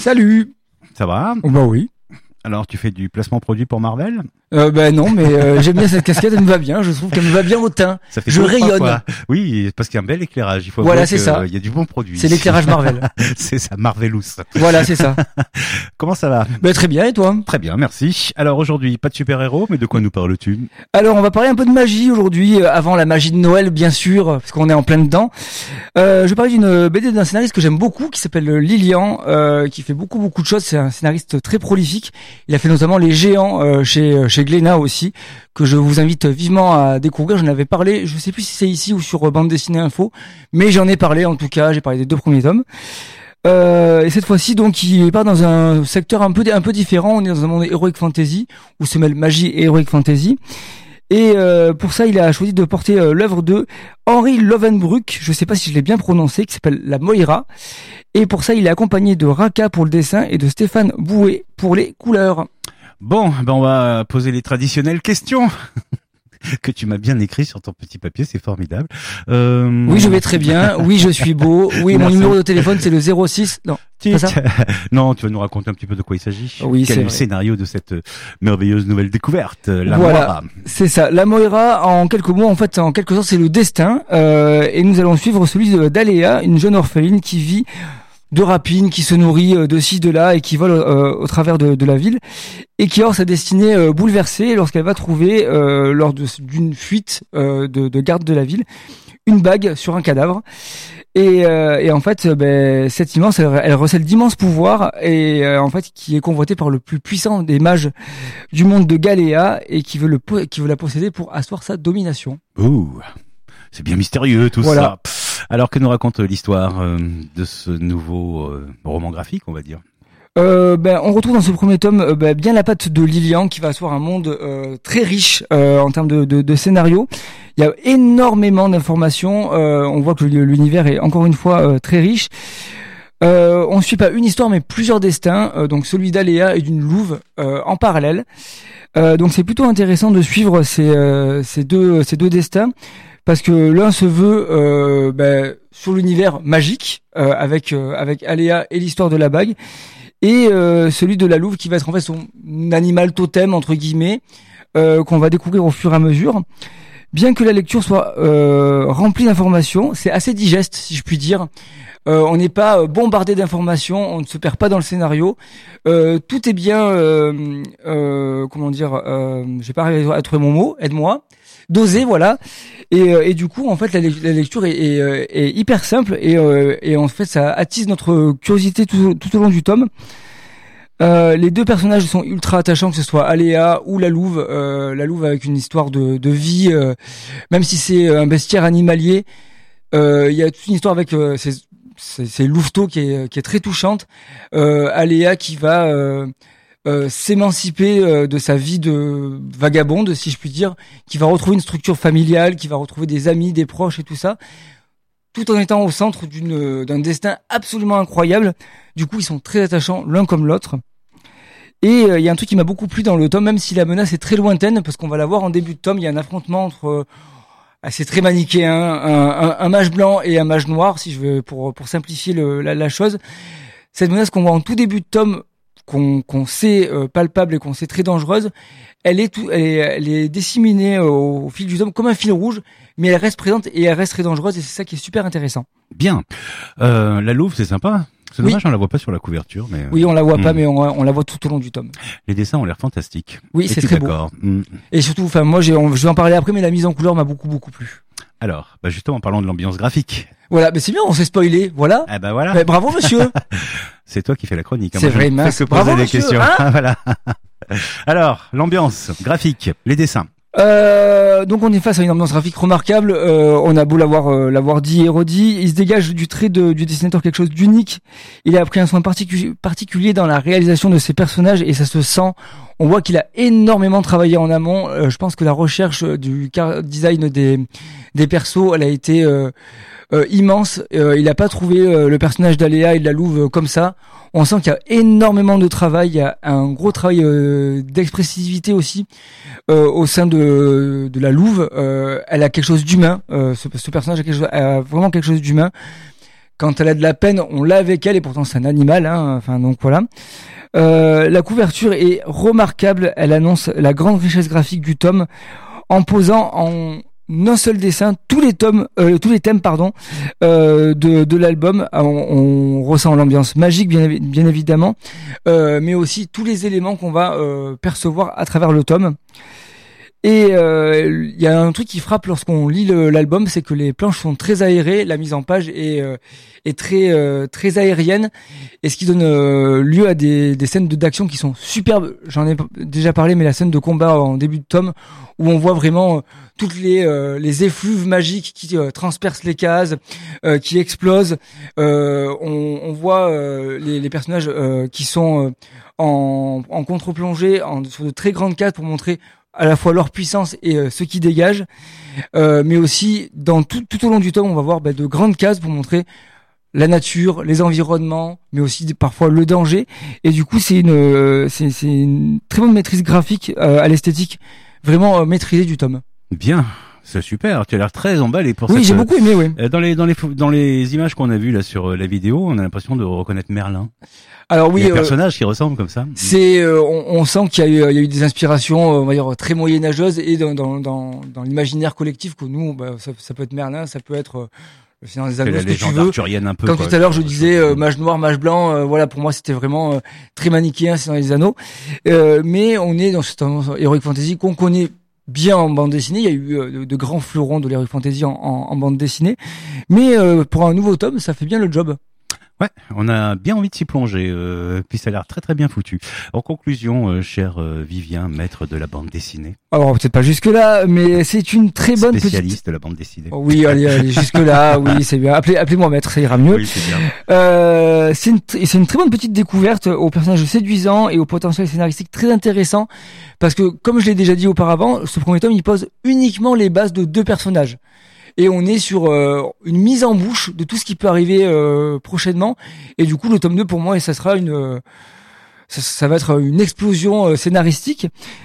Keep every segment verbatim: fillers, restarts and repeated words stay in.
Salut. Ça va? Oh bah oui. Alors, tu fais du placement produit pour Marvel? Euh, bah non, mais euh, j'aime bien cette casquette, elle me va bien. Je trouve qu'elle me va bien au teint. Ça fait Je deux, trois rayonne. fois. Oui, parce qu'il y a un bel éclairage. Il faut Voilà, avouer c'est que, ça. euh, Il y a du bon produit. C'est l'éclairage Marvel. C'est ça, Marvelous. Voilà, c'est ça. Comment ça va? Bah très bien, et toi? Très bien, merci. Alors aujourd'hui, pas de super-héros, mais de quoi nous parles-tu? Alors, on va parler un peu de magie aujourd'hui, euh, avant la magie de Noël, bien sûr, parce qu'on est en plein dedans. Euh, je vais parler d'une B D d'un scénariste que j'aime beaucoup, qui s'appelle Lilian, euh, qui fait beaucoup beaucoup de choses. C'est un scénariste très prolifique. Il a fait notamment Les Géants euh, chez chez Glénat aussi, que je vous invite vivement à découvrir. J'en avais parlé, je sais plus si c'est ici ou sur Bande Dessinée Info, mais j'en ai parlé en tout cas. J'ai parlé des deux premiers tomes. Euh, et cette fois-ci, donc, il part dans un secteur un peu un peu différent. On est dans un monde heroic fantasy où se mêlent magie et heroic fantasy. Et euh, pour ça, il a choisi de porter euh, l'œuvre de Henri Lovenbruck, je sais pas si je l'ai bien prononcé, qui s'appelle La Moira. Et pour ça, il est accompagné de Raka pour le dessin et de Stéphane Bouet pour les couleurs. Bon, ben on va poser les traditionnelles questions que tu m'as bien écrit sur ton petit papier, c'est formidable. Euh... Oui, je vais très bien. Oui, je suis beau. Oui, mon Merci. numéro de téléphone, c'est le zéro six. Non, Tu- pas ça. Non, tu vas nous raconter un petit peu de quoi il s'agit. Oui, Quel c'est est le vrai. scénario de cette euh, merveilleuse nouvelle découverte, euh, La Voilà. Moira. C'est ça. La Moira, en quelques mots, en fait, en quelque sorte, c'est le destin. Euh, et nous allons suivre celui de- d'Aléa, une jeune orpheline qui vit de rapines, qui se nourrit euh, de ci, de là et qui vole euh, au travers de, de la ville et qui aura sa destinée euh, bouleversée lorsqu'elle va trouver, euh, lors de- d'une fuite euh, de, de garde de la ville, une bague sur un cadavre. Et, euh, et en fait, euh, ben, cette immense, elle, elle recèle d'immenses pouvoirs et euh, en fait, qui est convoitée par le plus puissant des mages du monde de Galéa et qui veut le po- qui veut la posséder pour asseoir sa domination. Ouh, c'est bien mystérieux tout Voilà. ça. Alors que nous raconte l'histoire euh, de ce nouveau euh, roman graphique, on va dire. Euh, ben, on retrouve dans ce premier tome euh, ben, bien la patte de Lilian qui va asseoir un monde euh, très riche euh, en termes de, de, de scénario. Il y a énormément d'informations. Euh, on voit que l'univers est encore une fois euh, très riche. Euh, on ne suit pas une histoire mais plusieurs destins. Euh, donc celui d'Aléa et d'une louve euh, en parallèle. Euh, donc c'est plutôt intéressant de suivre ces, euh, ces deux ces deux destins parce que l'un se veut euh, ben, sur l'univers magique euh, avec euh, avec Aléa et l'histoire de la bague. Et euh, celui de la louve qui va être en fait son animal totem entre guillemets euh, qu'on va découvrir au fur et à mesure. Bien que la lecture soit euh, remplie d'informations, c'est assez digeste si je puis dire. Euh, on n'est pas bombardé d'informations, on ne se perd pas dans le scénario. Euh, tout est bien, euh, euh, comment dire, euh, j'ai pas arrivé à trouver mon mot, aide-moi. Dosé, voilà. Et, euh, et du coup, en fait, la, la lecture est, est, euh, est hyper simple et, euh, et en fait, ça attise notre curiosité tout, tout au long du tome. Euh, les deux personnages sont ultra attachants, que ce soit Aléa ou la louve. Euh, la louve avec une histoire de, de vie, euh, même si c'est un bestiaire animalier, euh, il y a toute une histoire avec euh, ces, ces, ces louveteaux qui est, qui est très touchante. Euh, Aléa qui va euh, euh, s'émanciper euh, de sa vie de vagabonde, si je puis dire, qui va retrouver une structure familiale, qui va retrouver des amis, des proches et tout ça, tout en étant au centre d'une d'un destin absolument incroyable. Du coup, ils sont très attachants l'un comme l'autre. Et il euh, y a un truc qui m'a beaucoup plu dans le tome, même si la menace est très lointaine, parce qu'on va la voir en début de tome, il y a un affrontement entre, euh, c'est très manichéen, un, un, un mage blanc et un mage noir, si je veux, pour pour simplifier le, la, la chose. Cette menace qu'on voit en tout début de tome, qu'on qu'on sait euh, palpable et qu'on sait très dangereuse, elle est tout, elle est, elle est disséminée au, au fil du tome comme un fil rouge, mais elle reste présente et elle reste très dangereuse, et c'est ça qui est super intéressant. Bien. Euh, la louve, c'est sympa. C'est Oui. dommage, on la voit pas sur la couverture, mais. Oui, on la voit hmm. pas, mais on, on la voit tout au long du tome. Les dessins ont l'air fantastiques. Oui, c'est Es-tu très beau. d'accord? Hmm. Et surtout, enfin, moi, j'ai, on- je vais en parler après, mais la mise en couleur m'a beaucoup, beaucoup plu. Alors, bah justement, parlons de l'ambiance graphique. Voilà, mais c'est bien, on s'est spoilé, voilà. Ah bah voilà. Mais bravo, monsieur. C'est toi qui fais la chronique. hein. C'est Moi, je vrai, ne mince. fais que poser Bravo, des monsieur, questions. hein. Voilà. Alors, l'ambiance graphique, les dessins. Euh, donc on est face à une ambiance graphique remarquable. Euh, on a beau l'avoir euh, l'avoir dit et redit, il se dégage du trait de, du dessinateur quelque chose d'unique. Il a pris un soin particu- particulier dans la réalisation de ses personnages et ça se sent. On voit qu'il a énormément travaillé en amont. Euh, je pense que la recherche du car design des des persos, elle a été euh, euh, immense. Euh, il a pas trouvé euh, le personnage d'Aléa et de la louve euh, comme ça. On sent qu'il y a énormément de travail. Il y a un gros travail euh, d'expressivité aussi euh, au sein de de la louve. Euh, elle a quelque chose d'humain. Euh, ce, ce personnage a, quelque chose, a vraiment quelque chose d'humain. quand elle a de la peine, on l'a avec elle et pourtant c'est un animal. Hein, enfin donc voilà. Euh, la couverture est remarquable. Elle annonce la grande richesse graphique du tome en posant en un seul dessin tous les tomes, euh, tous les thèmes pardon euh, de, de l'album. On, on ressent l'ambiance magique bien, bien évidemment, euh, mais aussi tous les éléments qu'on va euh, percevoir à travers le tome. Et il euh, y a un truc qui frappe lorsqu'on lit le, l'album, c'est que les planches sont très aérées, la mise en page est, euh, est très euh, très aérienne, et ce qui donne euh, lieu à des, des scènes de, d'action qui sont superbes. J'en ai déjà parlé, mais la scène de combat en début de tome, où on voit vraiment euh, toutes les euh, les effluves magiques qui euh, transpercent les cases, euh, qui explosent. Euh, on, on voit euh, les, les personnages euh, qui sont euh, en, en contre-plongée, en, sur de très grandes cases pour montrer à la fois leur puissance et euh, ce qui dégage, euh, mais aussi dans tout, tout au long du tome, on va voir bah, de grandes cases pour montrer la nature, les environnements, mais aussi des, parfois le danger. Et du coup, c'est une, euh, c'est, c'est une très bonne maîtrise graphique euh, à l'esthétique, vraiment euh, maîtrisée du tome. Bien. C'est super, tu as l'air très emballé pour ça. Oui, j'ai beaucoup aimé, oui. Dans les dans les dans les images qu'on a vues là sur la vidéo, on a l'impression de reconnaître Merlin. Alors oui, il y a un euh, personnage qui ressemble comme ça. C'est, euh, on, on sent qu'il y a eu il y a eu des inspirations, on va dire très moyenâgeuses et dans dans dans, dans l'imaginaire collectif que nous, bah, ça, ça peut être Merlin, ça peut être euh, le Seigneur des Anneaux, la ce que tu légende veux. arthurienne un peu. Comme quoi, tout à l'heure, je disais euh, mage noir, mage blanc. Euh, voilà, pour moi, c'était vraiment euh, très manichéen, Seigneur des Anneaux. Euh, mais on est dans cette tendance heroic fantasy qu'on connaît bien en bande dessinée. Il y a eu euh, de, de grands fleurons de l'heroic fantasy en, en, en bande dessinée, mais euh, pour un nouveau tome, ça fait bien le job. Ouais, on a bien envie de s'y plonger, euh, puis ça a l'air très très bien foutu. En conclusion, euh, cher euh, Vivien, maître de la bande dessinée. Alors peut-être pas jusque là, mais c'est une très bonne spécialiste petite... de la bande dessinée. Oh, oui, allez, allez jusque là, oui, c'est bien. Appelez, appelez-moi maître, ça ira mieux. Oui, c'est bien. Euh, c'est une, c'est une très bonne petite découverte aux personnages séduisants et au potentiel scénaristique très intéressant, parce que comme je l'ai déjà dit auparavant, ce premier tome il pose uniquement les bases de deux personnages. Et on est sur euh, une mise en bouche de tout ce qui peut arriver euh, prochainement. Et du coup, le tome deux, pour moi, et ça sera une, euh, ça, ça va être une explosion euh, scénaristique.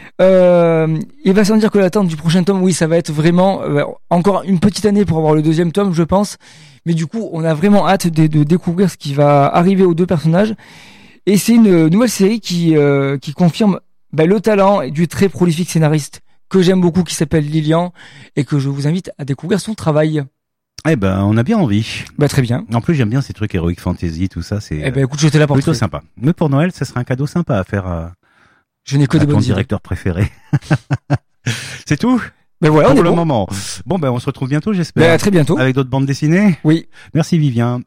Euh, il va sans dire que l'attente du prochain tome, oui, ça va être vraiment euh, encore une petite année pour avoir le deuxième tome, je pense. Mais du coup, on a vraiment hâte de, de découvrir ce qui va arriver aux deux personnages. Et c'est une nouvelle série qui euh, qui confirme bah, le talent du très prolifique scénariste que j'aime beaucoup, qui s'appelle Lilian, et que je vous invite à découvrir son travail. Eh ben, on a bien envie. Bah très bien. En plus, j'aime bien ces trucs heroic fantasy, tout ça, c'est. Eh ben écoute, j'étais là pour plutôt te... sympa. Mais pour Noël, ça serait un cadeau sympa à faire à, je n'ai que à des ton bonnes directeur préféré. C'est tout. Ben voilà, pour on est le bon. moment. Bon, ben on se retrouve bientôt, j'espère. Ben à très bientôt. Avec d'autres bandes dessinées. Oui. Merci Vivien.